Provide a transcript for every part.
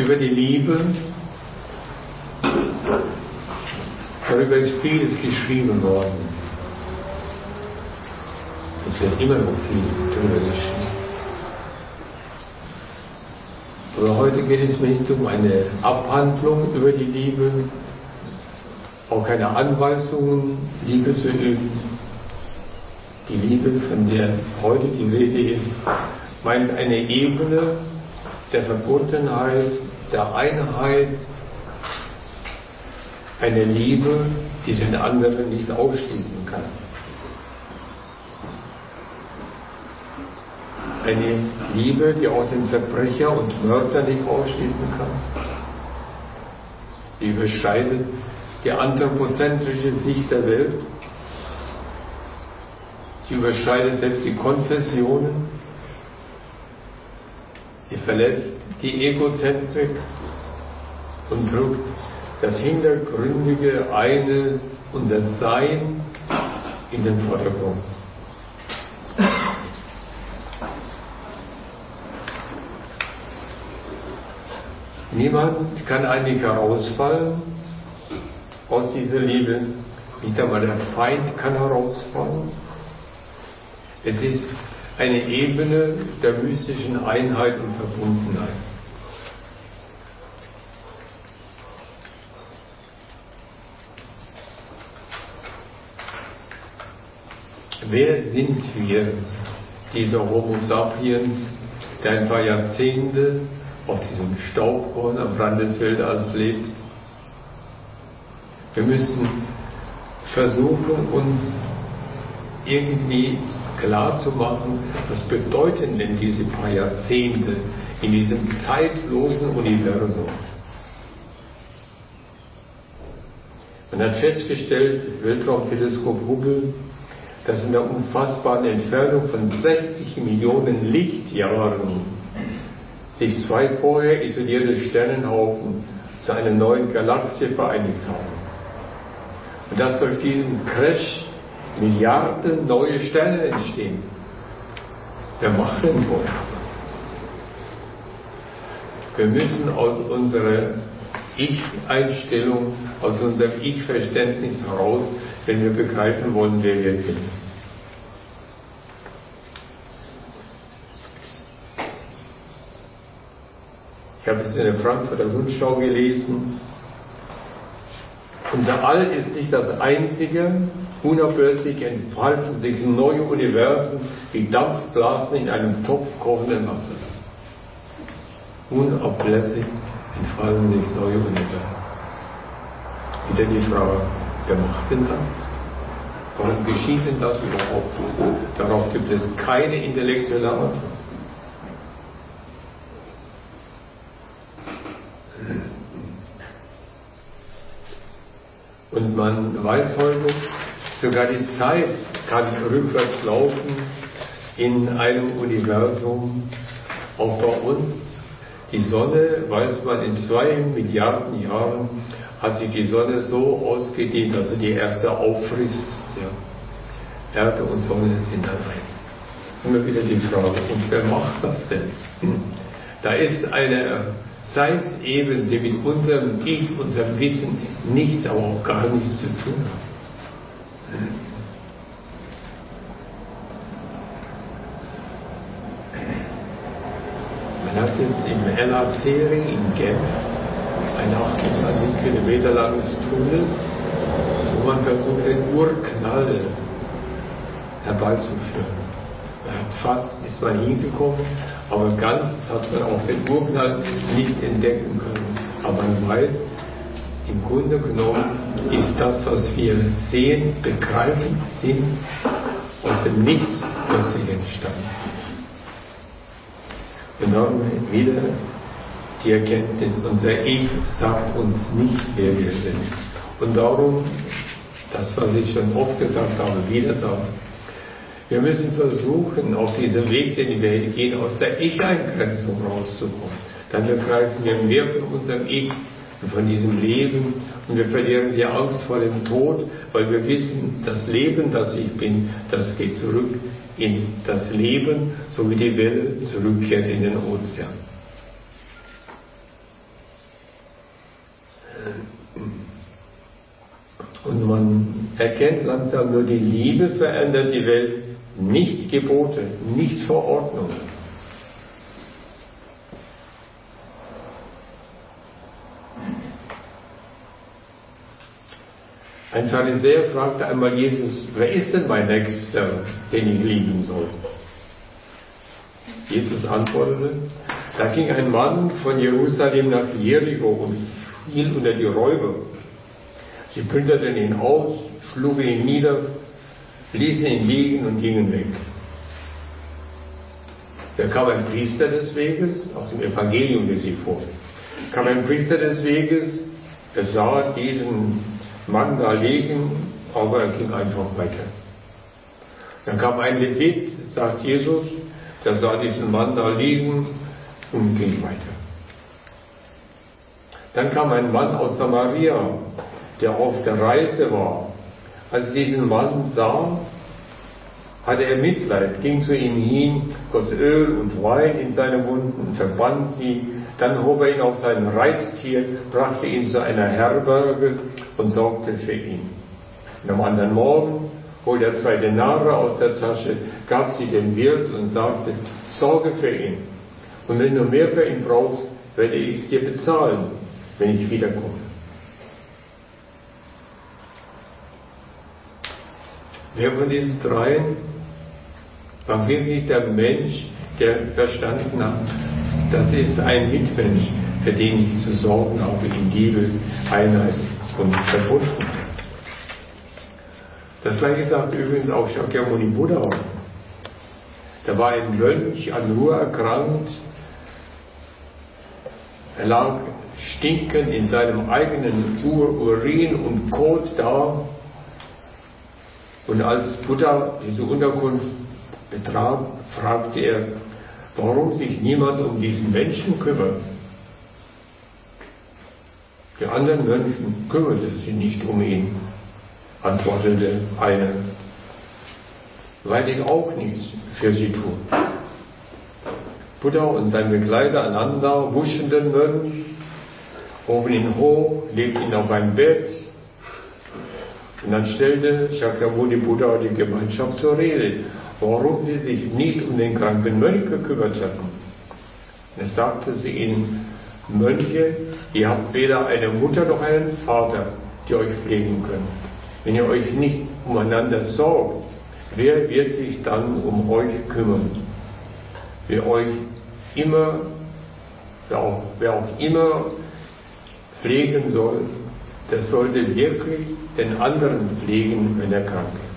über die Liebe. Darüber ist vieles geschrieben worden. Es wird immer noch viel darüber geschrieben. Aber heute geht es mir nicht um eine Abhandlung über die Liebe, auch keine Anweisungen, Liebe zu üben. Die Liebe, von der heute die Rede ist, meint eine Ebene der Verbundenheit, der Einheit, eine Liebe, die den anderen nicht ausschließen kann. Eine Liebe, die auch den Verbrecher und Mörder nicht ausschließen kann. Die überschreitet die anthropozentrische Sicht der Welt. Sie überschreitet selbst die Konfessionen. Sie verlässt die Egozentrik und drückt das hintergründige Eine und das Sein in den Vordergrund. Niemand kann eigentlich herausfallen aus dieser Liebe. Nicht einmal der Feind kann herausfallen. Es ist eine Ebene der mystischen Einheit und Verbundenheit. Wer sind wir, dieser Homo sapiens, der ein paar Jahrzehnte auf diesem Staubkorn am Rand des Weltalls lebt? Wir müssen versuchen, uns irgendwie klar zu machen, was bedeuten denn diese paar Jahrzehnte in diesem zeitlosen Universum. Man hat festgestellt, Weltraumteleskop Hubble, dass in der unfassbaren Entfernung von 60 Millionen Lichtjahren sich zwei vorher isolierte Sternenhaufen zu einer neuen Galaxie vereinigt haben. Und dass durch diesen Crash Milliarden neue Sterne entstehen. Wer macht denn so etwas? Wir müssen aus unserer Ich-Einstellung, aus unserem Ich-Verständnis heraus, wenn wir begreifen wollen, wer wir sind. Ich habe es in der Frankfurter Rundschau gelesen. Unser All ist nicht das einzige. Unablässig entfalten sich neue Universen wie Dampfblasen in einem Topf kochenden Wassers. Unablässig entfalten sich neue Universen. Wieder die Frage, wer macht denn das? Warum geschieht denn das überhaupt? Darauf gibt es keine intellektuelle Antwort. Und man weiß heute, sogar die Zeit kann rückwärts laufen in einem Universum. Auch bei uns, die Sonne, weiß man, in 2 Milliarden Jahren hat sich die Sonne so ausgedehnt, dass sie die Erde auffrisst. Ja. Erde und Sonne sind dann ein. Immer wieder die Frage, und wer macht das denn? Da ist eine Zeitebene, die mit unserem Ich, unserem Wissen nichts, aber auch gar nichts zu tun hat. Man hat jetzt im LHC-Ring in Genf ein 28 Kilometer langes Tunnel, wo man versucht, den Urknall herbeizuführen. Ist man hingekommen, aber ganz hat man auch den Urknall nicht entdecken können. Aber man weiß, im Grunde genommen ist das, was wir sehen, begreifen, sind, aus dem Nichts plötzlich entstanden. Und darum wieder die Erkenntnis, unser Ich sagt uns nicht, wer wir sind. Und darum, das, was ich schon oft gesagt habe, wieder sagen, wir müssen versuchen, auf diesem Weg, den wir gehen, aus der Ich-Eingrenzung rauszukommen. Dann begreifen wir mehr von unserem Ich und von diesem Leben und wir verlieren die Angst vor dem Tod, weil wir wissen, das Leben, das ich bin, das geht zurück in das Leben, so wie die Welle zurückkehrt in den Ozean. erkennt langsam, nur die Liebe verändert die Welt, nicht Gebote, nicht Verordnungen. Ein Pharisäer fragte einmal Jesus, wer ist denn mein Nächster, den ich lieben soll? Jesus antwortete, da ging ein Mann von Jerusalem nach Jericho und fiel unter die Räuber. Sie plünderten ihn aus, schlugen ihn nieder, ließen ihn liegen und gingen weg. Da kam ein Priester des Weges, aus dem Evangelium lese ich vor, kam ein Priester des Weges, er sah diesen Mann da liegen, aber er ging einfach weiter. Dann kam ein Levit, sagt Jesus, der sah diesen Mann da liegen und ging weiter. Dann kam ein Mann aus Samaria, der auf der Reise war. Als er diesen Mann sah, hatte er Mitleid, ging zu ihm hin, goss Öl und Wein in seine Wunden, verband sie, dann hob er ihn auf sein Reittier, brachte ihn zu einer Herberge und sorgte für ihn. Und am anderen Morgen holte er 2 Denare aus der Tasche, gab sie dem Wirt und sagte, sorge für ihn. Und wenn du mehr für ihn brauchst, werde ich es dir bezahlen, wenn ich wiederkomme. Wer von diesen dreien war wirklich der Mensch, der verstanden hat, das ist ein Mitmensch, für den ich zu sorgen habe in Liebe, Einheit und Verbundenheit. Das gleiche sagt übrigens auch Shakyamuni Buddha. Da war ein Mönch an Ruhr erkrankt. Er lag stinkend in seinem eigenen Urin und Kot da. Und als Buddha diese Unterkunft betrat, fragte er, warum sich niemand um diesen Menschen kümmert. Die anderen Mönchen kümmerten sich nicht um ihn, antwortete einer, weil ich auch nichts für sie tue. Buddha und sein Begleiter Ananda wuschen den Mönch, hoben ihn hoch, legten ihn auf ein Bett, und dann stellte Shakyamuni Buddha die Gemeinschaft zur Rede, warum sie sich nicht um den kranken Mönch gekümmert hatten. Er sagte zu ihnen, Mönche, ihr habt weder eine Mutter noch einen Vater, die euch pflegen können. Wenn ihr euch nicht umeinander sorgt, wer wird sich dann um euch kümmern? Wer auch immer pflegen soll, der sollte wirklich den anderen pflegen, wenn er krank ist.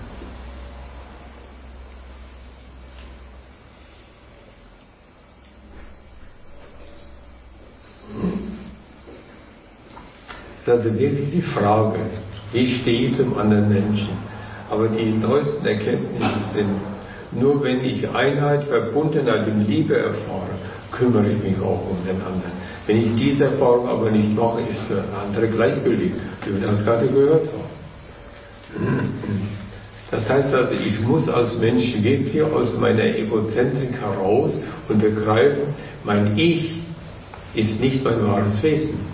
Das ist wirklich die Frage, wie stehe ich zum anderen Menschen? Aber die neuesten Erkenntnisse sind, nur wenn ich Einheit, Verbundenheit und Liebe erfahre, kümmere ich mich auch um den anderen. Wenn ich diese Erfahrung aber nicht mache, ist für andere gleichgültig, wie wir das gerade gehört haben. Das heißt also, ich muss als Mensch wirklich aus meiner Egozentrik heraus und begreifen, mein Ich ist nicht mein wahres Wesen.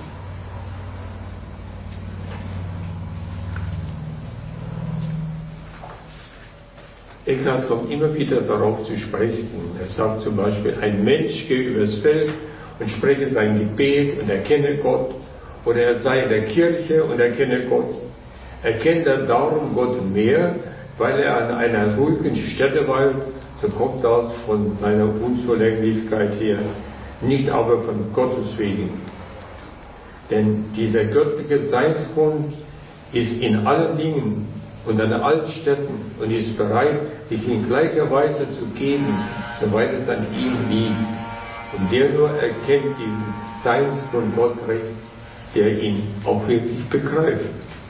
Eckhart kommt immer wieder darauf zu sprechen. Er sagt zum Beispiel, ein Mensch gehe übers Feld und spreche sein Gebet und erkenne Gott. Oder er sei in der Kirche und erkenne Gott. Erkennt er darum Gott mehr, weil er an einer ruhigen Stätte weilt, so kommt das von seiner Unzulänglichkeit her, nicht aber von Gottes wegen. Denn dieser göttliche Seinsgrund ist in allen Dingen und an allen Städten und ist bereit, sich in gleicher Weise zu geben, soweit es an ihm liegt. Und der nur erkennt diesen Seinsgrund Gott recht, der ihn auch wirklich begreift.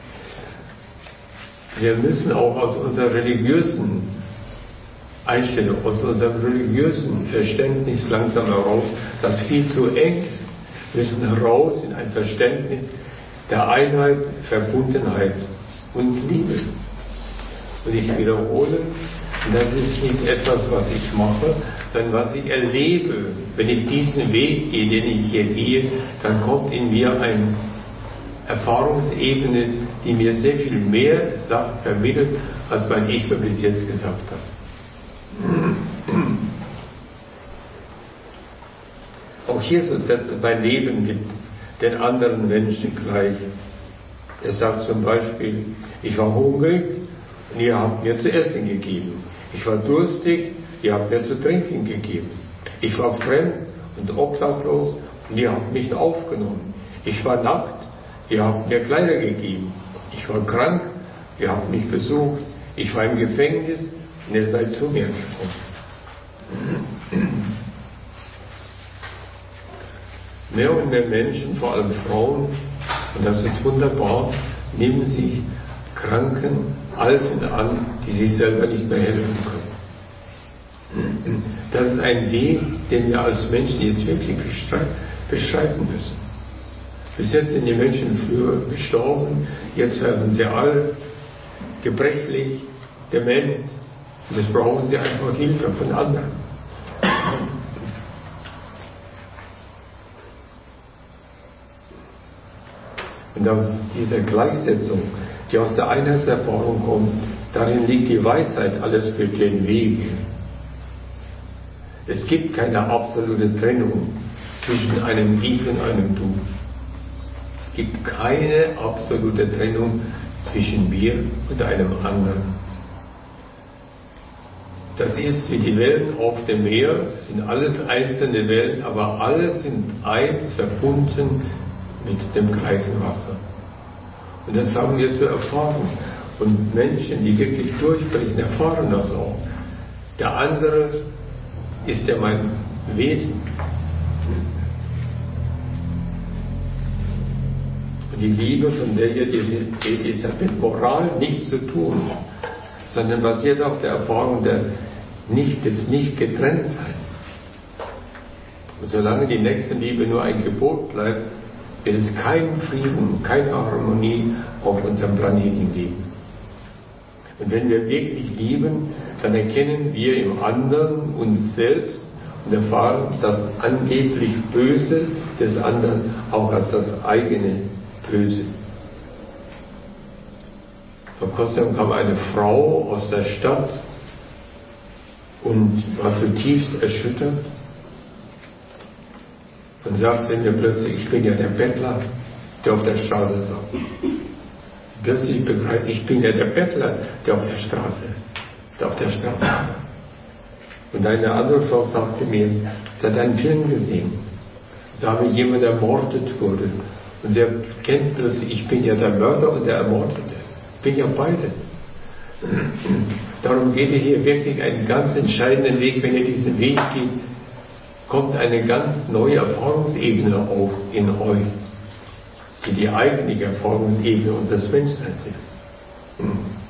Wir müssen auch aus unserer religiösen Einstellung, aus unserem religiösen Verständnis langsam heraus, das viel zu eng ist, müssen heraus in ein Verständnis der Einheit, Verbundenheit und Liebe. Und ich wiederhole, das ist nicht etwas, was ich mache, sondern was ich erlebe. Wenn ich diesen Weg gehe, den ich hier gehe, dann kommt in mir eine Erfahrungsebene, die mir sehr viel mehr vermittelt, als mein Ich mir bis jetzt gesagt hat. Auch Jesus setzt sein Leben mit den anderen Menschen gleich. Er sagt zum Beispiel, ich war hungrig und ihr habt mir zu essen gegeben. Ich war durstig, ihr habt mir zu trinken gegeben. Ich war fremd und obdachlos und ihr habt mich aufgenommen. Ich war nackt, ihr habt mir Kleider gegeben. Ich war krank, ihr habt mich besucht. Ich war im Gefängnis und ihr seid zu mir gekommen. Mehr und mehr Menschen, vor allem Frauen, und das ist wunderbar, nehmen sich Kranken, Alten an, die sich selber nicht mehr helfen können. Das ist ein Weg, den wir als Menschen jetzt wirklich beschreiten müssen. Bis jetzt sind die Menschen früher gestorben, jetzt werden sie alt, gebrechlich, dement, und jetzt brauchen sie einfach Hilfe von anderen. Und aus dieser Gleichsetzung, die aus der Einheitserfahrung kommt, darin liegt die Weisheit, alles führt den Weg. Es gibt keine absolute Trennung zwischen einem Ich und einem Du. Es gibt keine absolute Trennung zwischen mir und einem anderen. Das ist wie die Wellen auf dem Meer, das sind alles einzelne Wellen, aber alle sind eins, verbunden mit dem gleichen Wasser. Und das haben wir zu erfahren. Und Menschen, die wirklich durchbrechen, erfahren das auch. Der andere ist ja mein Wesen. Und die Liebe, von der hier die Rede ist, hat mit Moral nichts zu tun, sondern basiert auf der Erfahrung des Nicht-Getrenntseins. Und solange die Nächstenliebe nur ein Gebot bleibt, wird es keinen Frieden, keine Harmonie auf unserem Planeten geben. Und wenn wir wirklich lieben, dann erkennen wir im anderen uns selbst und erfahren das angeblich Böse des anderen auch als das eigene Böse. Vor kurzem kam eine Frau aus der Stadt und war zutiefst erschüttert. Und sagte mir plötzlich, ich bin ja der Bettler, der auf der Straße saß. Plötzlich begreife ich bin ja der Bettler, der auf der Straße saß. Und eine andere Frau sagte mir, sie hat einen Film gesehen, da wie jemand ermordet wurde. Und sie erkennt plötzlich, ich bin ja der Mörder und der Ermordete. Ich bin ja beides. Darum geht ihr hier wirklich einen ganz entscheidenden Weg. Wenn ihr diesen Weg geht, kommt eine ganz neue Erfahrungsebene auf in euch, die eigentliche Erfahrungsebene unseres Menschseins ist.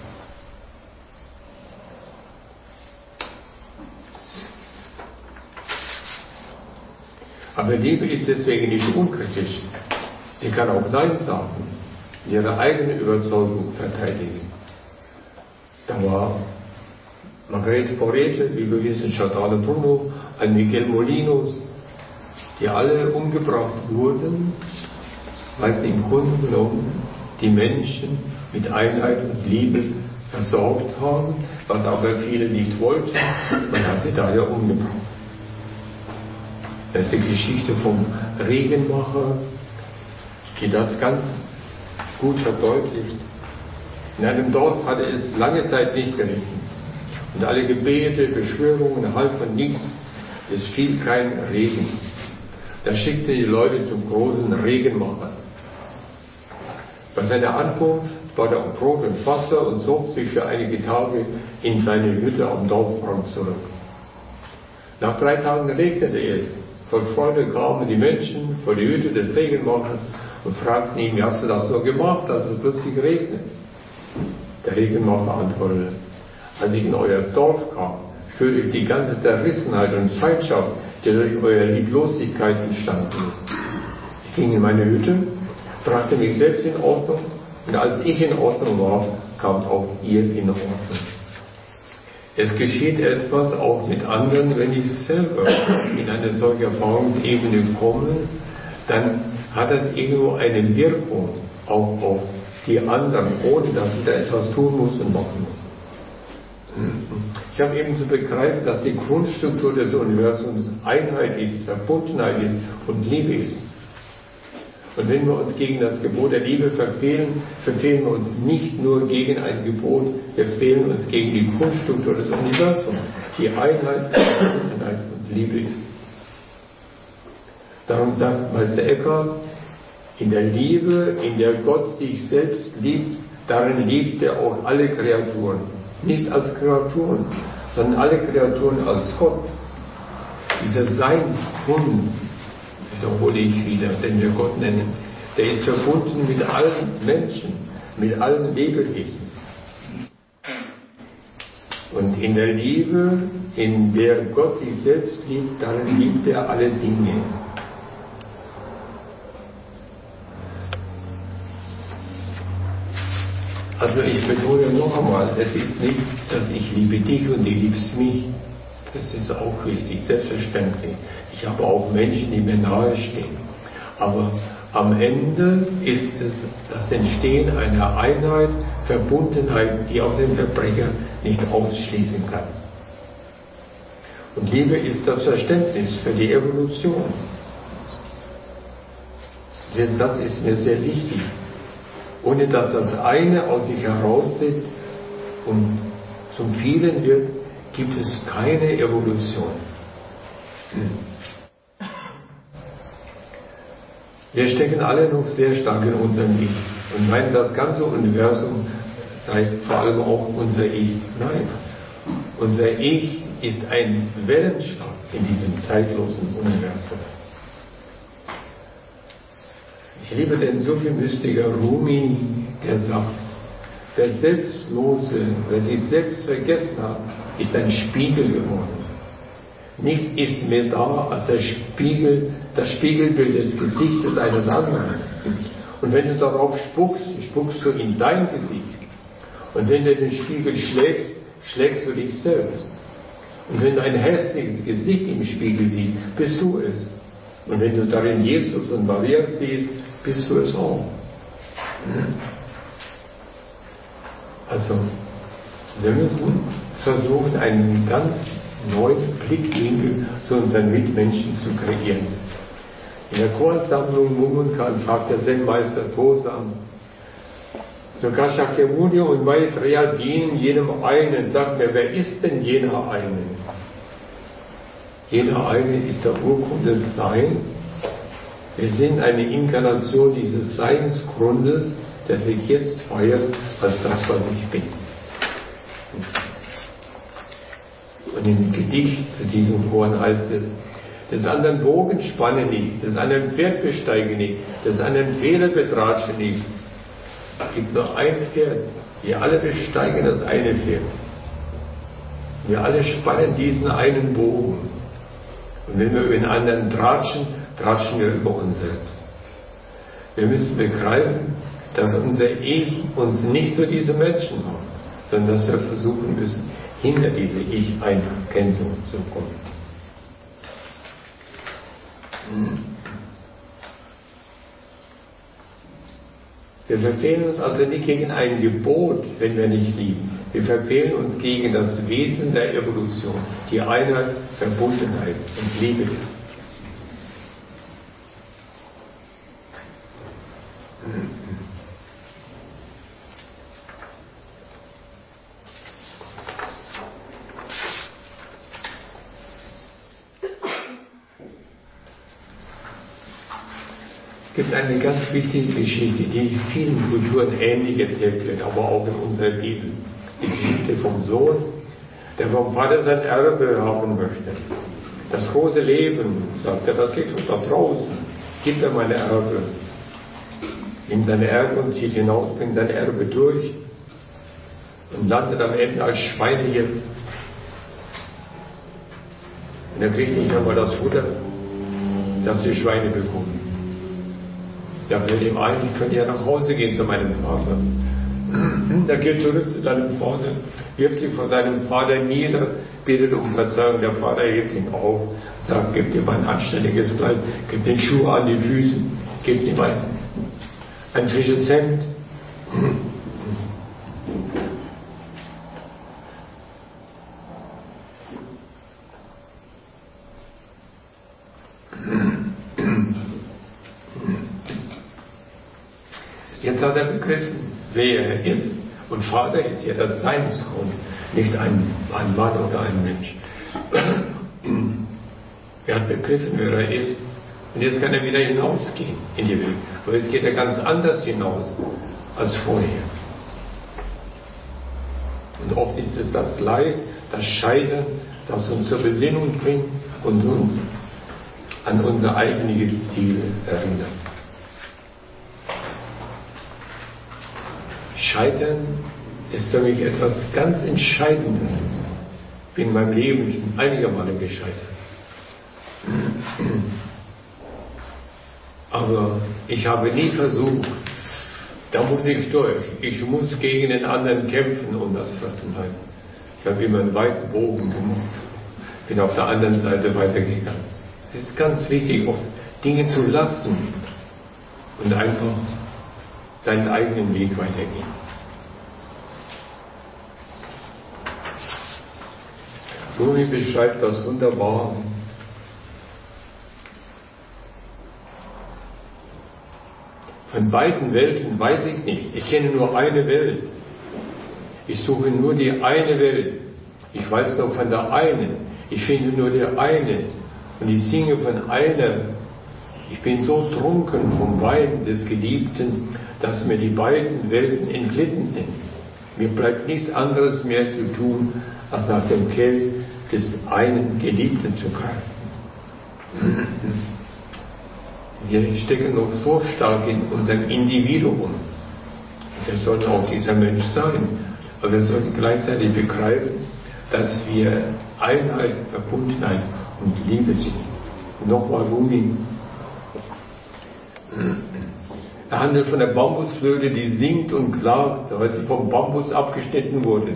Aber Liebe ist deswegen nicht unkritisch. Sie kann auch Nein sagen, ihre eigene Überzeugung verteidigen. Da war Margrethe Porete, wie wir wissen, Giordano Bruno, ein Miguel Molinos, die alle umgebracht wurden, weil sie im Grunde genommen die Menschen mit Einheit und Liebe versorgt haben, was aber viele nicht wollten. Man hat sie daher umgebracht. Das ist die Geschichte vom Regenmacher, die das ganz gut verdeutlicht. In einem Dorf hatte es lange Zeit nicht geregnet. Und alle Gebete, Beschwörungen halfen nichts. Es fiel kein Regen. Da schickte die Leute zum großen Regenmacher. Bei seiner Ankunft bat er um Brot und Wasser und zog sich für einige Tage in seine Hütte am Dorfrand zurück. Nach 3 Tagen regnete es. Voll Freude kamen die Menschen vor die Hütte des Regenmachers und fragten ihn, wie hast du das nur gemacht, als es plötzlich regnet? Der Regenmacher antwortete, als ich in euer Dorf kam, spürte ich die ganze Zerrissenheit und Feindschaft, die durch eure Lieblosigkeit entstanden ist. Ich ging in meine Hütte, brachte mich selbst in Ordnung und als ich in Ordnung war, kamt auch ihr in Ordnung. Es geschieht etwas auch mit anderen, wenn ich selber in eine solche Erfahrungsebene komme, dann hat das irgendwo eine Wirkung auch auf die anderen, ohne dass ich da etwas tun muss und machen muss. Ich habe eben zu begreifen, dass die Grundstruktur des Universums Einheit ist, Verbundenheit ist und Liebe ist. Und wenn wir uns gegen das Gebot der Liebe verfehlen, verfehlen wir uns nicht nur gegen ein Gebot, wir verfehlen uns gegen die Grundstruktur des Universums, die Einheit, Verbundenheit und Liebe ist. Darum sagt Meister Eckhart, in der Liebe, in der Gott sich selbst liebt, darin liebt er auch alle Kreaturen. Nicht als Kreaturen, sondern alle Kreaturen als Gott. Dieser Seinsgrund, wiederhole ich wieder, den wir Gott nennen, der ist verbunden mit allen Menschen, mit allen Lebewesen. Und in der Liebe, in der Gott sich selbst liebt, darin liebt er alle Dinge. Also ich betone noch einmal, es ist nicht, dass ich liebe dich und du liebst mich. Das ist auch wichtig, selbstverständlich. Ich habe auch Menschen, die mir nahestehen. Aber am Ende ist es das Entstehen einer Einheit, Verbundenheit, die auch den Verbrecher nicht ausschließen kann. Und Liebe ist das Verständnis für die Evolution. Der Satz ist mir sehr wichtig. Ohne dass das eine aus sich heraustritt und zum Vielen wird, gibt es keine Evolution. Wir stecken alle noch sehr stark in unserem Ich und meinen, das ganze Universum sei vor allem auch unser Ich. Nein, unser Ich ist ein Wellenschlag in diesem zeitlosen Universum. Ich liebe den Sufi-Mystiker Rumi, der sagt, der Selbstlose, wer sich selbst vergessen hat, ist ein Spiegel geworden. Nichts ist mehr da als der Spiegel, das Spiegelbild des Gesichtes eines anderen. Und wenn du darauf spuckst, spuckst du in dein Gesicht. Und wenn du den Spiegel schlägst, schlägst du dich selbst. Und wenn du ein hässliches Gesicht im Spiegel siehst, bist du es. Und wenn du darin Jesus und Maria siehst, bist du es auch. Also, wir müssen versuchen, einen ganz neuen Blickwinkel zu unseren Mitmenschen zu kreieren. In der Choransammlung Mumunkan fragt der Zen-Meister Tosam, sogar Shakyamuni und Maitreya dienen jedem einen. Sagt mir, wer ist denn jener eine? Jener eine ist der Urgrund des Seins. Wir sind eine Inkarnation dieses Seinsgrundes, der sich jetzt feiert als das, was ich bin. Und im Gedicht zu diesem Chor heißt es, des anderen Bogen spanne nicht, des anderen Pferd besteige nicht, des anderen Fehler betratsche nicht. Es gibt nur ein Pferd. Wir alle besteigen das eine Pferd. Wir alle spannen diesen einen Bogen. Und wenn wir über den anderen tratschen, tratschen wir über uns selbst. Wir müssen begreifen, dass unser Ich uns nicht so diese Menschen macht, sondern dass wir versuchen müssen, hinter diese Ich-Erkennung zu kommen. Wir verfehlen uns also nicht gegen ein Gebot, wenn wir nicht lieben. Wir verfehlen uns gegen das Wesen der Evolution, die Einheit, Verbundenheit und Liebe ist. Es gibt eine ganz wichtige Geschichte, die in vielen Kulturen ähnlich erzählt wird, aber auch in unserer Bibel. Die Geschichte vom Sohn, der vom Vater sein Erbe haben möchte. Das große Leben, sagt er, das liegt schon da draußen. Gib mir meine Erbe. Nimmt seine Erbe und zieht hinaus, bringt sein Erbe durch und landet am Ende als Schweinehirt. Und er kriegt nicht einmal das Futter, das die Schweine bekommen. Da fällt ihm ein, ich könnte ja nach Hause gehen zu meinem Vater. Er geht zurück zu seinem Vater, wirft sich vor seinem Vater nieder, betet um Verzeihung. Der Vater hebt ihn auf, sagt, gib ihm ein anständiges Kleid, gib den Schuh an die Füße, gib ihm ein frisches Hemd, Jetzt hat er begriffen, wer er ist. Und Vater ist ja das Seinsgrund, nicht ein Mann oder ein Mensch. Er hat begriffen, wer er ist. Und jetzt kann er wieder hinausgehen in die Welt. Aber jetzt geht er ganz anders hinaus als vorher. Und oft ist es das Leid, das Scheitern, das uns zur Besinnung bringt und uns an unser eigentliches Ziel erinnert. Scheitern ist für mich etwas ganz Entscheidendes. Ich bin in meinem Leben schon einige Male gescheitert. Aber ich habe nie versucht, da muss ich durch. Ich muss gegen den anderen kämpfen, um das festzuhalten. Ich habe immer einen weiten Bogen gemacht. Bin auf der anderen Seite weitergegangen. Es ist ganz wichtig, oft Dinge zu lassen und einfach seinen eigenen Weg weitergehen. Rumi beschreibt das wunderbar. Von beiden Welten weiß ich nichts. Ich kenne nur eine Welt. Ich suche nur die eine Welt. Ich weiß nur von der einen. Ich finde nur die eine. Und ich singe von einer. Ich bin so trunken vom Wein des Geliebten, dass mir die beiden Welten entglitten sind. Mir bleibt nichts anderes mehr zu tun, als nach dem Kelch des einen Geliebten zu greifen. Wir stecken noch so stark in unserem Individuum. Wir sollen auch dieser Mensch sein. Aber wir sollten gleichzeitig begreifen, dass wir Einheit, Verbundenheit und Liebe sind. Nochmal Rumi. Er handelt von der Bambusflöte, die singt und klagt, weil sie vom Bambus abgeschnitten wurde.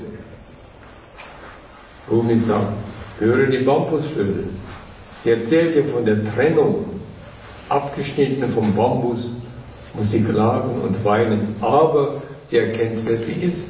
Rumi sagt, höre die Bambusflöte. Sie erzählt dir von der Trennung. Abgeschnitten vom Bambus muss sie klagen und weinen, aber sie erkennt, wer sie ist.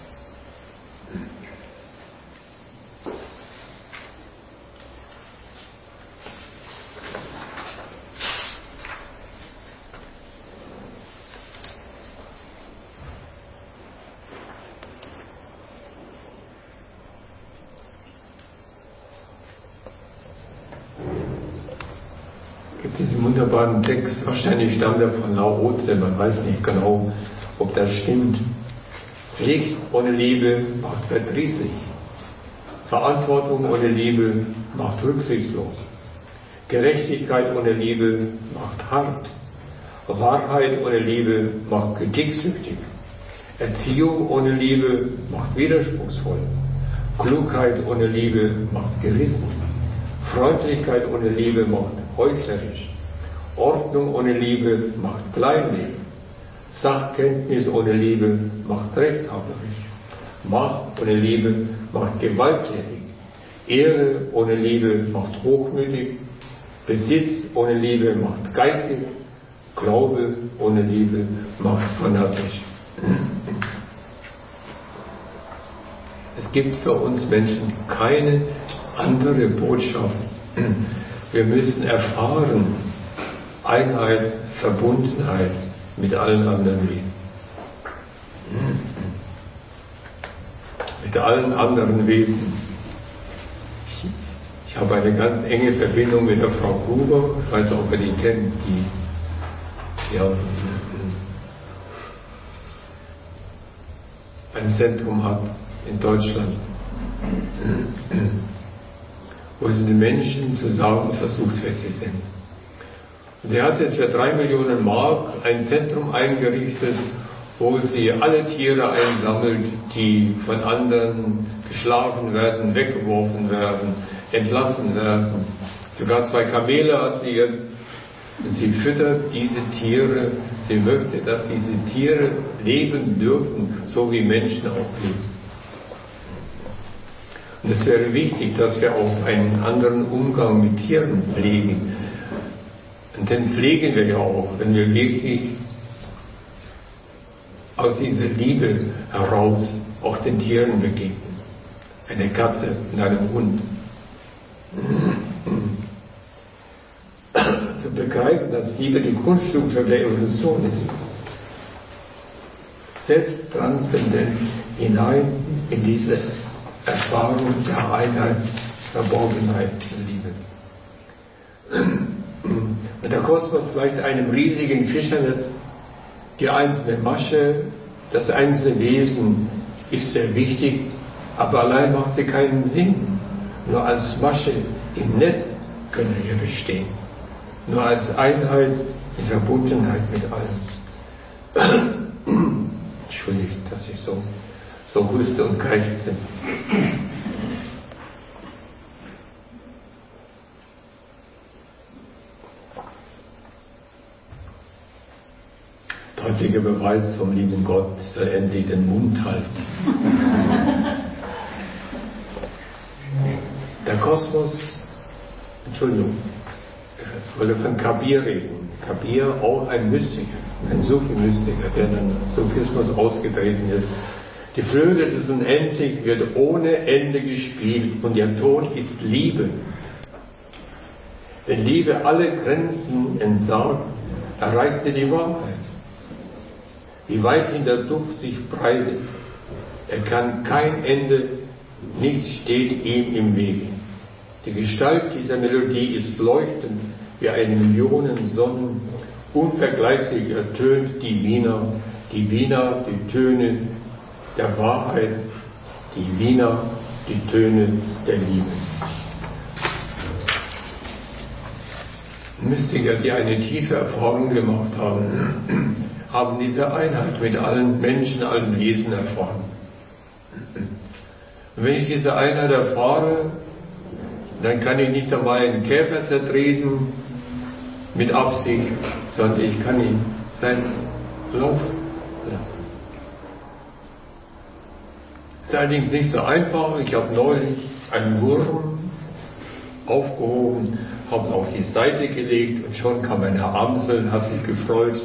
Diesen wunderbaren Text, wahrscheinlich stammt er von Lao Tse, man weiß nicht genau, ob das stimmt. Pflicht ohne Liebe macht verdrießlich. Verantwortung ohne Liebe macht rücksichtslos. Gerechtigkeit ohne Liebe macht hart. Wahrheit ohne Liebe macht kritiksüchtig. Erziehung ohne Liebe macht widerspruchsvoll. Klugheit ohne Liebe macht gerissen. Freundlichkeit ohne Liebe macht heuchlerisch. Ordnung ohne Liebe macht kleinlich. Sachkenntnis ohne Liebe macht rechthaberisch. Macht ohne Liebe macht gewalttätig. Ehre ohne Liebe macht hochmütig. Besitz ohne Liebe macht geizig. Glaube ohne Liebe macht fanatisch. Es gibt für uns Menschen keine andere Botschaft. Wir müssen erfahren Einheit, Verbundenheit mit allen anderen Wesen. Mit allen anderen Wesen. Ich habe eine ganz enge Verbindung mit der Frau Gruber, ich weiß auch, ob ihr die kennt, die ein Zentrum hat in Deutschland, wo sie den Menschen zu sagen versucht, wer sie sind. Und sie hat jetzt für 3 Millionen Mark ein Zentrum eingerichtet, wo sie alle Tiere einsammelt, die von anderen geschlagen werden, weggeworfen werden, entlassen werden. Sogar 2 Kamele hat sie jetzt. Und sie füttert diese Tiere. Sie möchte, dass diese Tiere leben dürfen, so wie Menschen auch leben. Und es wäre wichtig, dass wir auch einen anderen Umgang mit Tieren pflegen. Und den pflegen wir ja auch, wenn wir wirklich aus dieser Liebe heraus auch den Tieren begegnen. Eine Katze und einem Hund. Zu begreifen, dass Liebe die Grundstufe der Evolution ist. Selbst transzendent hinein in diese Erfahrung der Einheit, Verborgenheit der Liebe. Und der Kosmos gleicht einem riesigen Fischernetz. Die einzelne Masche, das einzelne Wesen ist sehr wichtig, aber allein macht sie keinen Sinn. Nur als Masche im Netz können wir bestehen. Nur als Einheit in Verbundenheit mit allem. Entschuldigt, dass ich so huste und krächze. Deutlicher Beweis vom lieben Gott soll endlich den Mund halten. Der Kosmos, Entschuldigung, ich wollte von Kabir reden. Kabir, auch ein Mystiker, ein Sufi-Mystiker, der in den Sufismus ausgetreten ist. Die Flöte des Unendlichen wird ohne Ende gespielt und der Ton ist Liebe. Wenn Liebe alle Grenzen entsagt, erreicht sie die Wahrheit. Wie weithin der Duft sich breitet, er kann kein Ende, nichts steht ihm im Wege. Die Gestalt dieser Melodie ist leuchtend wie eine Millionen Sonnen, unvergleichlich ertönt die Wiener, die Töne der Wahrheit, die Wiener, die Töne der Liebe. Mystiker, die eine tiefe Erfahrung gemacht haben, haben diese Einheit mit allen Menschen, allen Wesen erfahren. Und wenn ich diese Einheit erfahre, dann kann ich nicht einmal einen Käfer zertreten mit Absicht, sondern ich kann ihn seinen Lauf lassen. Das ist allerdings nicht so einfach. Ich habe neulich einen Wurm aufgehoben, habe ihn auf die Seite gelegt und schon kam eine Amsel und hat sich gefreut.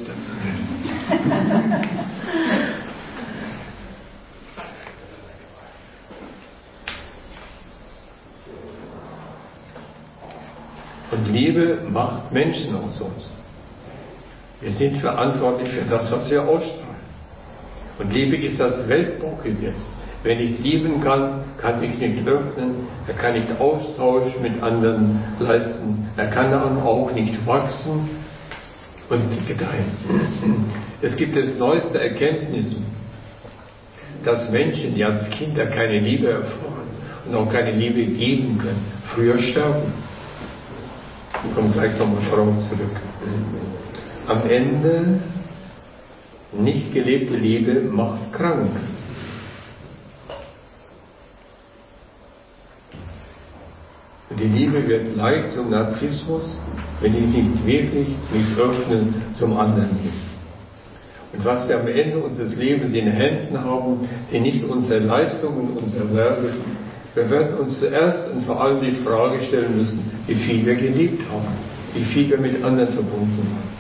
Und Liebe macht Menschen aus uns. Wir sind verantwortlich für das, was wir ausstrahlen. Und Liebe ist das Weltbaugesetz. Wer nicht lieben kann, kann sich nicht öffnen, er kann nicht Austausch mit anderen leisten, er kann dann auch nicht wachsen und gedeihen. Es gibt das neueste Erkenntnis, dass Menschen, die als Kinder keine Liebe erfahren und auch keine Liebe geben können, früher sterben. Ich komme gleich nochmal darauf zurück. Am Ende, nicht gelebte Liebe macht krank. Und die Liebe wird leicht zum Narzissmus, wenn ich nicht wirklich mich öffne zum anderen hin. Und was wir am Ende unseres Lebens in den Händen haben, sind nicht unsere Leistungen, unsere Werke. Wir werden uns zuerst und vor allem die Frage stellen müssen, wie viel wir geliebt haben, wie viel wir mit anderen verbunden haben.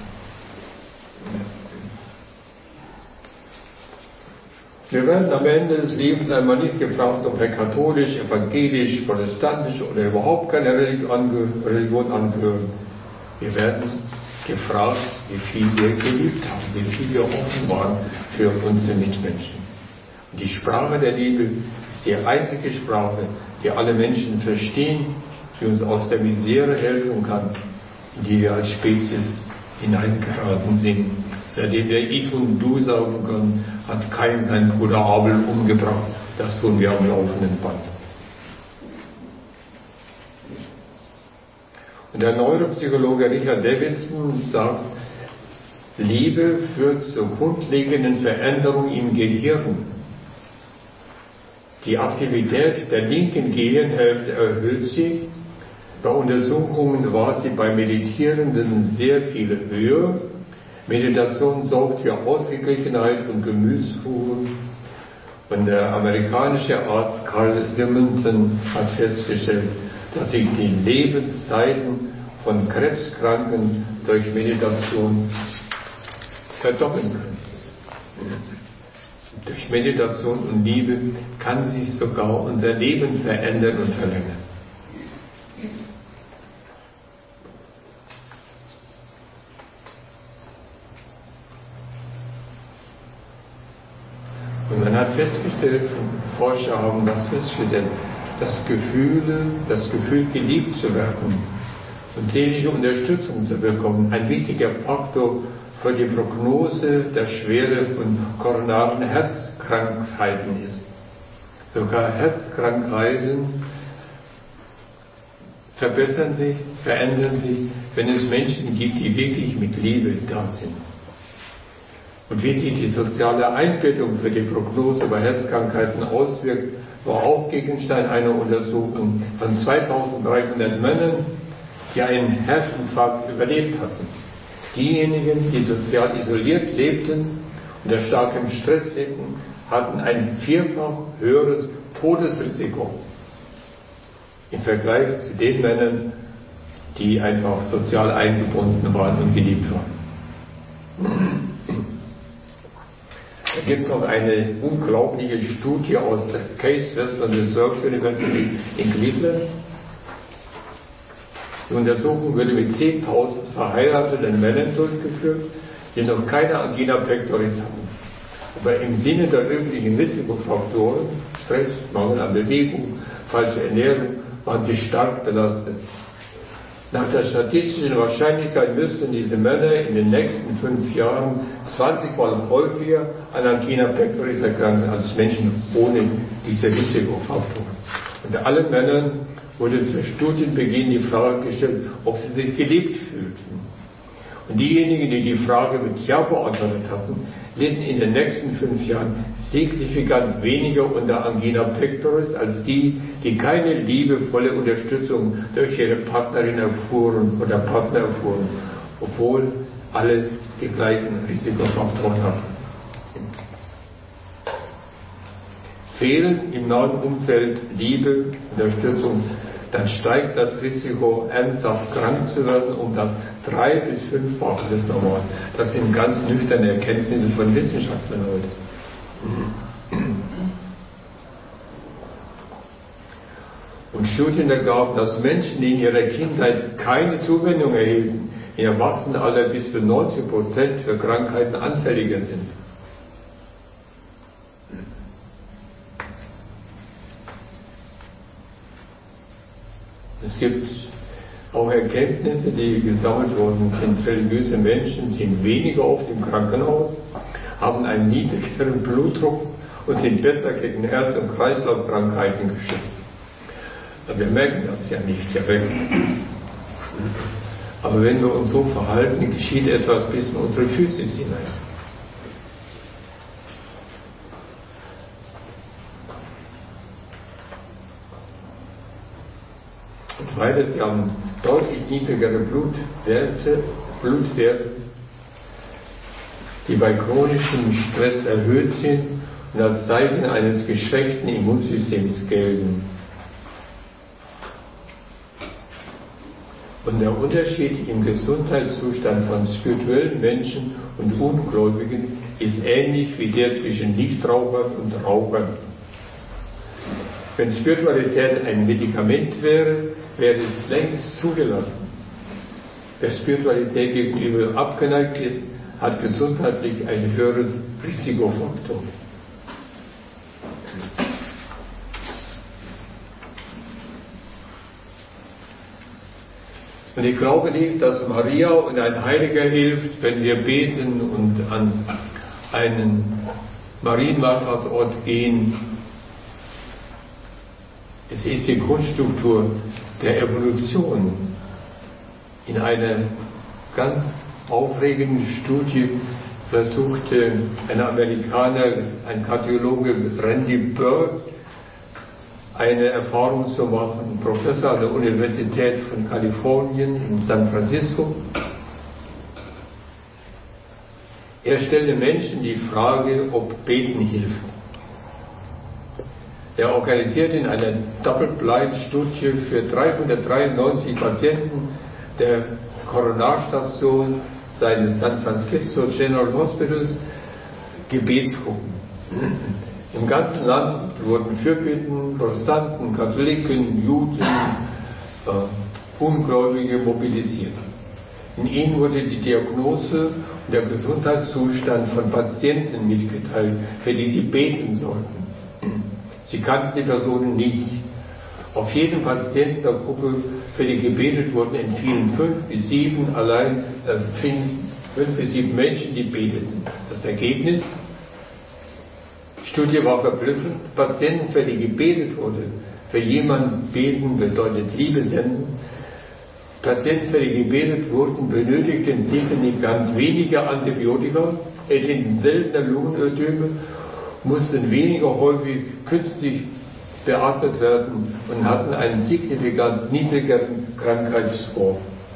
Wir werden am Ende des Lebens einmal nicht gefragt, ob wir katholisch, evangelisch, protestantisch oder überhaupt keine Religion angehören. Wir werden gefragt, wie viel wir geliebt haben, wie viel wir offen waren für unsere Mitmenschen. Und die Sprache der Liebe ist die einzige Sprache, die alle Menschen verstehen, die uns aus der Misere helfen kann, in die wir als Spezies hineingeraten sind. Seitdem wir Ich und Du sagen können, hat kein seinen Bruder Abel umgebracht. Das tun wir am laufenden Band. Und der Neuropsychologe Richard Davidson sagt, Liebe führt zur grundlegenden Veränderung im Gehirn. Die Aktivität der linken Gehirnhälfte erhöht sich. Bei Untersuchungen war sie bei Meditierenden sehr viel höher. Meditation sorgt für Ausgeglichenheit und Gemütsruhe. Und der amerikanische Arzt Carl Simonton hat festgestellt, dass sich die Lebenszeiten von Krebskranken durch Meditation verdoppeln können. Durch Meditation und Liebe kann sich sogar unser Leben verändern und verlängern. Und man hat festgestellt, Forscher haben das festgestellt, das Gefühl geliebt zu werden und seelische Unterstützung zu bekommen, ein wichtiger Faktor für die Prognose der Schwere von koronaren Herzkrankheiten ist. Sogar Herzkrankheiten verbessern sich, verändern sich, wenn es Menschen gibt, die wirklich mit Liebe da sind. Und wie sich die soziale Einbettung für die Prognose bei Herzkrankheiten auswirkt, war auch Gegenstand einer Untersuchung von 2300 Männern, die einen Herzinfarkt überlebt hatten. Diejenigen, die sozial isoliert lebten, unter starkem Stress lebten, hatten ein vierfach höheres Todesrisiko im Vergleich zu den Männern, die einfach sozial eingebunden waren und geliebt waren. Da gibt es noch eine unglaubliche Studie aus der Case Western Reserve University in Cleveland. Die Untersuchung wurde mit 10.000 verheirateten Männern durchgeführt, die noch keine Angina pectoris hatten. Aber im Sinne der üblichen Risikofaktoren, Stress, Mangel an Bewegung, falsche Ernährung, waren sie stark belastet. Nach der statistischen Wahrscheinlichkeit müssten diese Männer in den nächsten 5 Jahren 20-mal häufiger an Angina pectoris erkranken als Menschen ohne diese Risikofaktoren. Und allen Männern wurde zu Studienbeginn die Frage gestellt, ob sie sich geliebt fühlten. Und diejenigen, die die Frage mit Ja beantwortet hatten, litten in den nächsten 5 Jahren signifikant weniger unter Angina pectoris als die, die keine liebevolle Unterstützung durch ihre Partnerin erfuhren oder Partner erfuhren, obwohl alle die gleichen Risikofaktoren hatten. Fehlen im nahen Umfeld Liebe, Unterstützung, dann steigt das Risiko, ernsthaft krank zu werden, um das 3- bis 5-fache des Normalen. Das sind ganz nüchterne Erkenntnisse von Wissenschaftlern heute. Und Studien ergaben, dass Menschen, die in ihrer Kindheit keine Zuwendung erhielten, im Erwachsenenalter bis zu 90% für Krankheiten anfälliger sind. Es gibt auch Erkenntnisse, die gesammelt worden sind. Religiöse Menschen sind weniger oft im Krankenhaus, haben einen niedrigeren Blutdruck und sind besser gegen Herz- und Kreislaufkrankheiten geschützt. Aber wir merken das ja nicht direkt. Aber wenn wir uns so verhalten, geschieht etwas bis in unsere Physis hinein. Und weiter, sie haben deutlich niedrigere Blutwerte, die bei chronischem Stress erhöht sind und als Zeichen eines geschwächten Immunsystems gelten. Und der Unterschied im Gesundheitszustand von spirituellen Menschen und Ungläubigen ist ähnlich wie der zwischen Nichtrauchern und Rauchern. Wenn Spiritualität ein Medikament wäre, wäre es längst zugelassen. Wer Spiritualität gegenüber abgeneigt ist, hat gesundheitlich ein höheres Risikofaktor. Und ich glaube nicht, dass Maria und ein Heiliger hilft, wenn wir beten und an einen Marienwallfahrtsort gehen. Es ist die Grundstruktur der Evolution. In einer ganz aufregenden Studie versuchte ein Amerikaner, ein Kardiologe Randy Burke, eine Erfahrung zu machen, Professor an der Universität von Kalifornien in San Francisco. Er stellte Menschen die Frage, ob Beten hilft. Er organisierte in einer Double-Blind-Studie für 393 Patienten der Coronarstation seines San Francisco General Hospitals Gebetsgruppen. Im ganzen Land wurden Fürbitten, Protestanten, Katholiken, Juden, Ungläubige mobilisiert. In ihnen wurde die Diagnose und der Gesundheitszustand von Patienten mitgeteilt, für die sie beten sollten. Sie kannten die Personen nicht. Auf jeden Patienten der Gruppe, für die gebetet wurden, entfielen 5 bis 7 Menschen, die beteten. Das Ergebnis? Die Studie war verblüffend. Patienten, für die gebetet wurde, für jemanden beten bedeutet Liebe senden. Patienten, für die gebetet wurden, benötigten signifikant weniger Antibiotika, erhielten seltener Lungenödeme, mussten weniger häufig künstlich beatmet werden und hatten einen signifikant niedrigeren Krankheitsscore.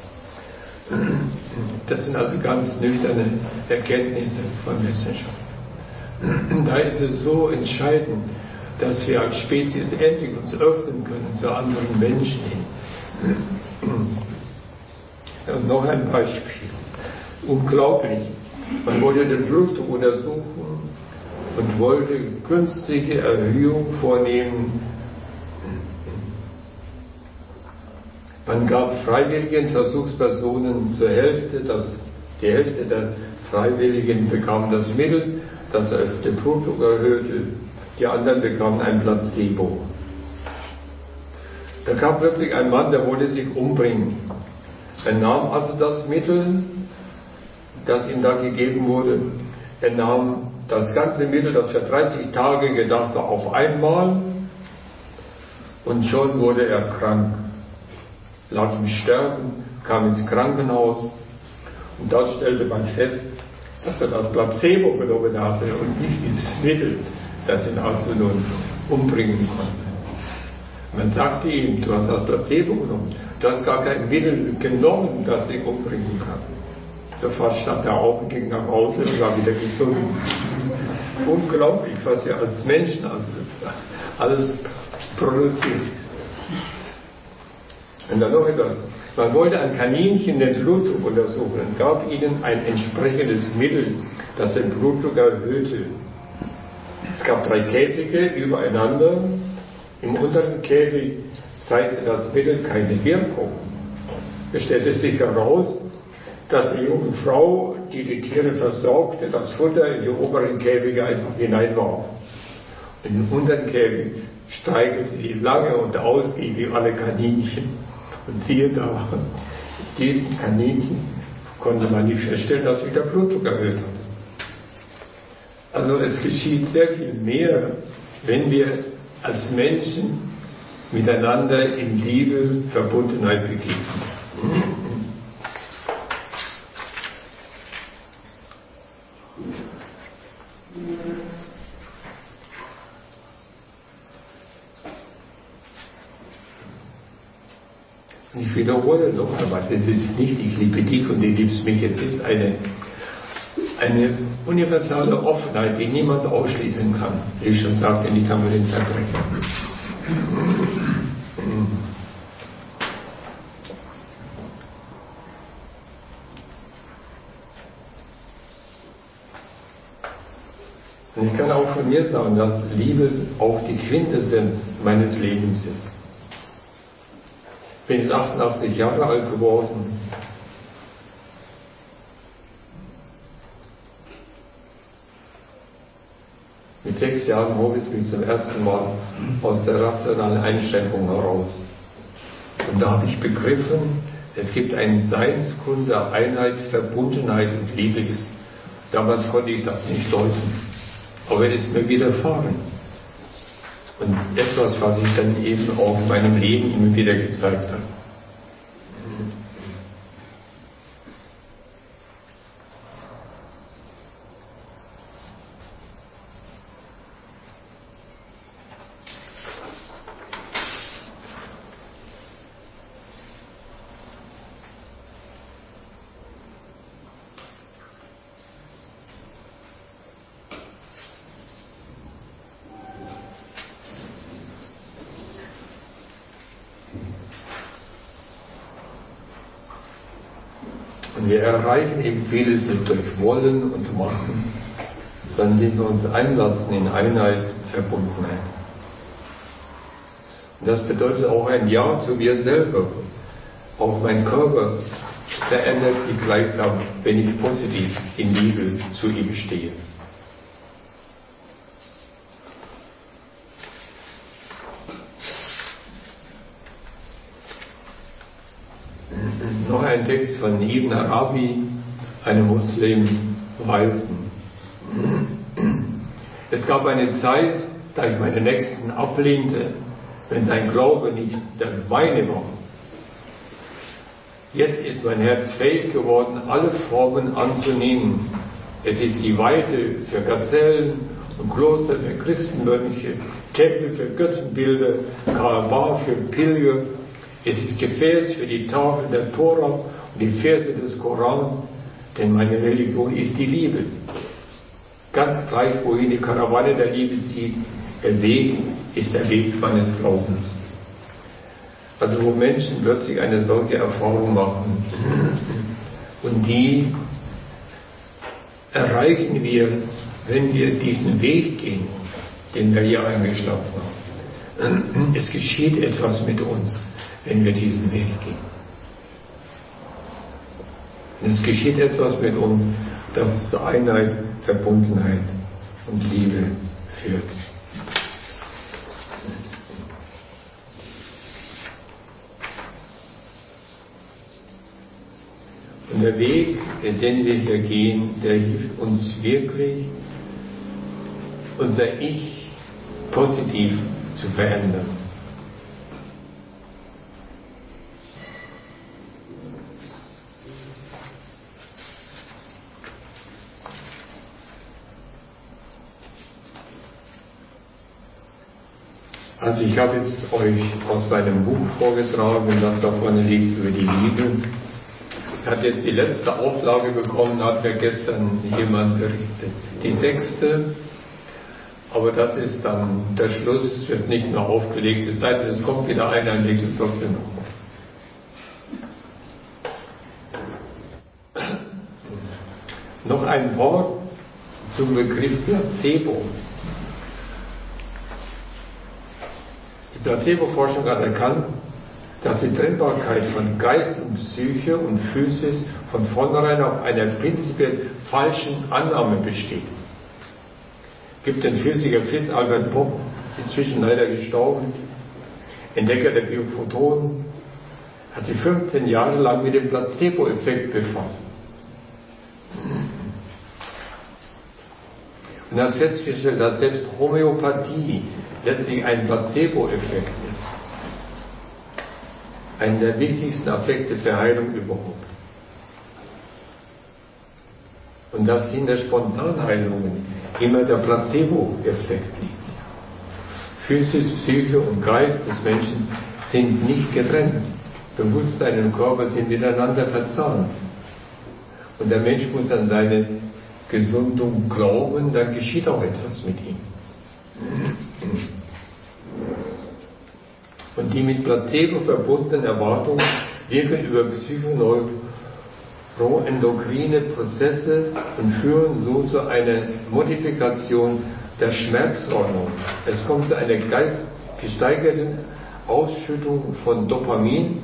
Das sind also ganz nüchterne Erkenntnisse von Wissenschaft. Da ist es so entscheidend, dass wir als Spezies endlich uns öffnen können zu anderen Menschen hin. Und noch ein Beispiel. Unglaublich. Man wollte den Blutdruck untersuchen und wollte künstliche Erhöhung vornehmen. Man gab freiwilligen Versuchspersonen zur Hälfte, die Hälfte der Freiwilligen bekam das Mittel, das den Blutdruck erhöhte, die anderen bekamen ein Placebo. Da kam plötzlich ein Mann, der wollte sich umbringen. Er nahm also das Mittel, das ihm da gegeben wurde. Er nahm das ganze Mittel, das für 30 Tage gedacht war, auf einmal und schon wurde er krank. Lag im Sterben, kam ins Krankenhaus und dort stellte man fest, dass er das Placebo genommen hatte und nicht dieses Mittel, das ihn also nun umbringen konnte. Man sagte ihm, du hast das Placebo genommen, du hast gar kein Mittel genommen, das dich umbringen kann. Sofort stand er auf und ging nach Hause und war wieder gesund. Unglaublich, was wir als Menschen alles produzieren. Und dann noch etwas. Man wollte an Kaninchen den Blutdruck untersuchen und gab ihnen ein entsprechendes Mittel, das den Blutdruck erhöhte. Es gab 3 Käfige übereinander. Im unteren Käfig zeigte das Mittel keine Wirkung. Es stellte sich heraus, dass die junge Frau, die die Tiere versorgte, das Futter in die oberen Käfige einfach hineinwarf. In den unteren Käfig streichelte sie lange und ausgiebig alle Kaninchen. Und siehe da, diesen Kaninchen konnte man nicht feststellen, dass sich der Blutdruck erhöht hat. Also es geschieht sehr viel mehr, wenn wir als Menschen miteinander in Liebe, Verbundenheit begegnen. Ich wiederhole noch einmal, es ist nicht, ich liebe dich und du liebst mich, es ist eine universale Offenheit, die niemand ausschließen kann. Wie ich schon sagte, nicht einmal den Verbrecher. Und ich kann auch von mir sagen, dass Liebe auch die Quintessenz meines Lebens ist. Ich bin jetzt 88 Jahre alt geworden. Mit 6 Jahren hob es mich zum ersten Mal aus der rationalen Einschränkung heraus. Und da habe ich begriffen, es gibt eine Seinskunde der Einheit, Verbundenheit und Liebe ist. Damals konnte ich das nicht deuten, aber es ist mir widerfahren. Und etwas, was ich dann eben auch in meinem Leben immer wieder gezeigt habe. Und wir erreichen eben vieles nicht durch Wollen und Machen, sondern indem wir uns einlassen in Einheit, Verbundenheit. Und das bedeutet auch ein Ja zu mir selber. Auch mein Körper verändert sich gleichsam, wenn ich positiv in Liebe zu ihm stehe. Noch ein Text von Ibn Arabi, einem Muslim-Weisen. Es gab eine Zeit, da ich meine Nächsten ablehnte, wenn sein Glaube nicht der meine war. Jetzt ist mein Herz fähig geworden, alle Formen anzunehmen. Es ist die Weite für Gazellen und Kloster für Christenmönche, Tempel für Götzenbilder, Kaaba für Pilger. Es ist Gefäß für die Tafel der Tora und die Verse des Koran, denn meine Religion ist die Liebe. Ganz gleich, wohin die Karawane der Liebe zieht, der Weg ist der Weg meines Glaubens. Also wo Menschen plötzlich eine solche Erfahrung machen, und die erreichen wir, wenn wir diesen Weg gehen, den wir hier eingeschlagen haben. Es geschieht etwas mit uns, wenn wir diesen Weg gehen. Und es geschieht etwas mit uns, das zur Einheit, Verbundenheit und Liebe führt. Und der Weg, den wir hier gehen, der hilft uns wirklich, unser Ich positiv zu verändern. Also ich habe jetzt euch aus meinem Buch vorgetragen, das da vorne liegt, über die Liebe. Ich hatte jetzt die letzte Auflage bekommen, hat mir gestern jemand berichtet. Die 6. Aber das ist dann der Schluss, wird nicht mehr aufgelegt, es sei denn, es kommt wieder einer und legt es trotzdem noch auf. Noch ein Wort zum Begriff Placebo. Die Placebo-Forschung hat erkannt, dass die Trennbarkeit von Geist und Psyche und Physis von vornherein auf einer prinzipiell falschen Annahme besteht. Gibt den Physiker Fritz Albert Bock, inzwischen leider gestorben, Entdecker der Biophotonen, hat sich 15 Jahre lang mit dem Placebo-Effekt befasst. Und hat festgestellt, dass selbst Homöopathie letztlich ein Placebo-Effekt ist. Einer der wichtigsten Affekte für Heilung überhaupt. Und dass hinter Spontanheilungen immer der Placebo-Effekt liegt. Physis, Psyche und Geist des Menschen sind nicht getrennt. Bewusstsein und Körper sind miteinander verzahnt. Und der Mensch muss an seine Gesundung glauben, dann geschieht auch etwas mit ihm. Und die mit Placebo verbundenen Erwartungen wirken über psychoneuroendokrine Prozesse und führen so zu einer Modifikation der Schmerzhormone. Es kommt zu einer gesteigerten Ausschüttung von Dopamin.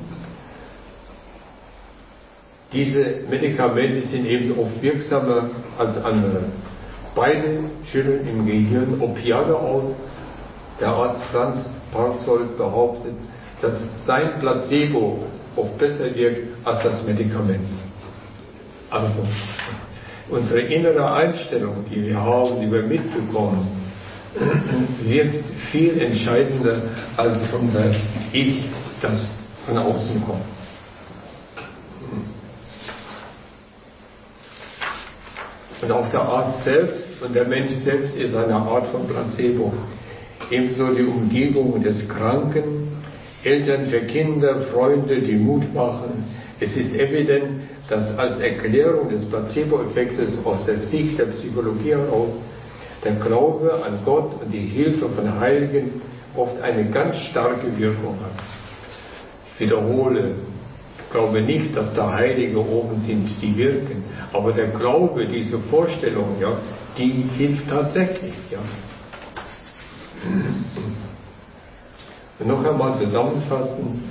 Diese Medikamente sind eben oft wirksamer als andere. Beide schütteln im Gehirn Opiate aus. Der Arzt Franz Parksold behauptet, dass sein Placebo oft besser wirkt als das Medikament. Also, unsere innere Einstellung, die wir haben, die wir mitbekommen, wirkt viel entscheidender als unser Ich, das von außen kommt. Und auch der Arzt selbst und der Mensch selbst ist eine Art von Placebo. Ebenso die Umgebung des Kranken, Eltern für Kinder, Freunde, die Mut machen. Es ist evident, dass als Erklärung des Placebo-Effektes aus der Sicht der Psychologie heraus der Glaube an Gott und die Hilfe von Heiligen oft eine ganz starke Wirkung hat. Ich wiederhole, glaube nicht, dass da Heilige oben sind, die wirken. Aber der Glaube, diese Vorstellung, ja, die hilft tatsächlich. Ja. Und noch einmal zusammenfassen.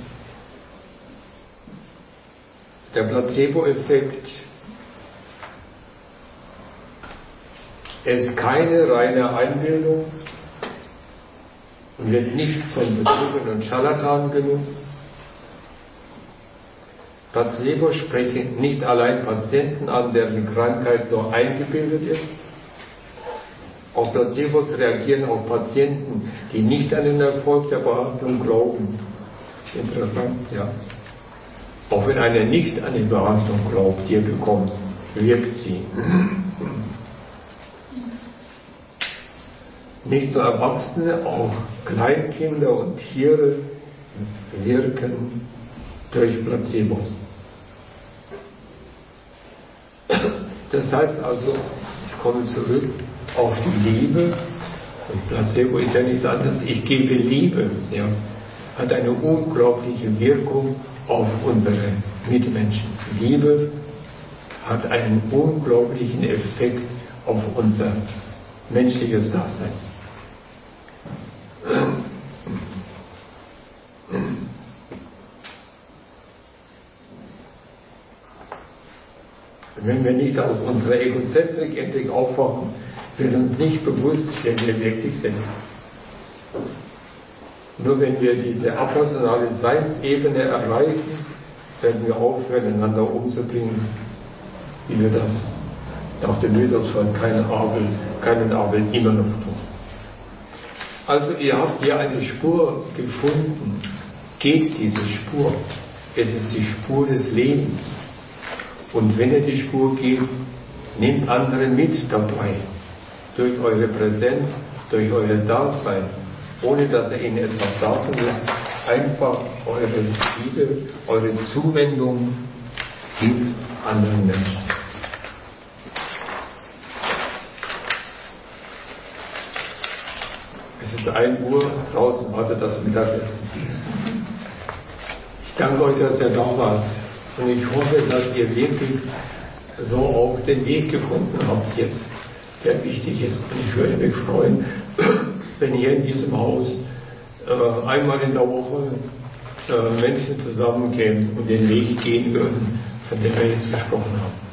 Der Placebo-Effekt ist keine reine Einbildung und wird nicht von Betrügern und Scharlatanen genutzt. Placebo sprechen nicht allein Patienten an, deren Krankheit nur eingebildet ist. Auch Placebos reagieren auf Patienten, die nicht an den Erfolg der Behandlung glauben. Interessant, ja. Auch wenn einer nicht an die Behandlung glaubt, die er bekommt, wirkt sie. Nicht nur Erwachsene, auch Kleinkinder und Tiere wirken durch Placebos. Das heißt also, ich komme zurück auf die Liebe, und Placebo ist ja nichts anderes, ich gebe Liebe, ja, hat eine unglaubliche Wirkung auf unsere Mitmenschen. Liebe hat einen unglaublichen Effekt auf unser menschliches Dasein. Wenn wir nicht aus unserer Egozentrik endlich aufwachen, wird uns nicht bewusst, wer wir wirklich sind. Nur wenn wir diese apersonale Seinsebene erreichen, werden wir aufhören, einander umzubringen, wie wir das nach dem Mythos von keinen Abel immer noch tun. Also ihr habt hier eine Spur gefunden. Geht diese Spur? Es ist die Spur des Lebens. Und wenn ihr die Spur geht, nehmt andere mit dabei. Durch eure Präsenz, durch euer Dasein, ohne dass ihr ihnen etwas sagen müsst, einfach eure Liebe, eure Zuwendung gibt anderen Menschen. Es ist 1 Uhr, draußen wartet das Mittagessen. Ich danke euch, dass ihr da wart. Und ich hoffe, dass ihr wirklich so auch den Weg gefunden habt jetzt, der wichtig ist. Und ich würde mich freuen, wenn hier in diesem Haus einmal in der Woche Menschen zusammenkämen und den Weg gehen würden, von dem wir jetzt gesprochen haben.